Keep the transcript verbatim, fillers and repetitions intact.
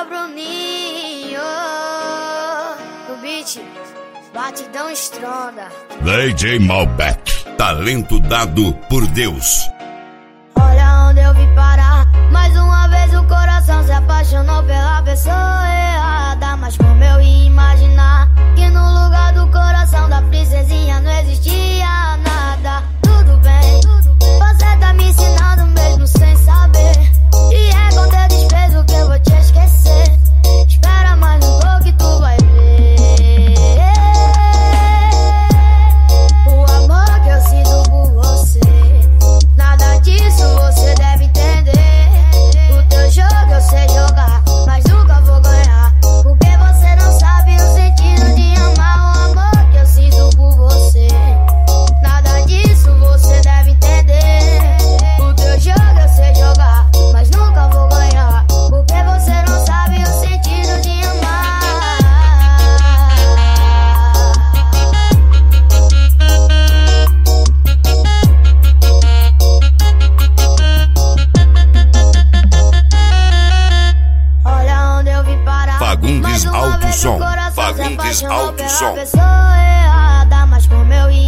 é o Bruninho. O beat, batidão estronda. D J Malbec, talento dado por Deus. Olha onde eu vim parar. Mais uma vez o coração se apaixonou pela pessoa errada. Mas como eu ia imaginar que no lugar do coração da princesinha não existia nada. Tudo bem, você tá me ensinando mesmo sem saber. E é com teu desprezo que eu vou te esquecer. Espera mais um pouco que tu vai ver o amor que eu sinto por você. Nada disso você deve entender. O teu jogo eu sei jogar, mas nunca vou ganhar, porque você não sabe o sentido de amar. O amor que eu sinto por você. Nada disso você deve entender. O teu jogo eu sei jogar, mas nunca vou ganhar, porque você não sabe o sentido de amar. Olha onde eu vim parar. Fagundes Mais uma Alto vez o Som. coração se Fagundes apaixonou Alto pela Som. pessoa errada. Mas como eu ia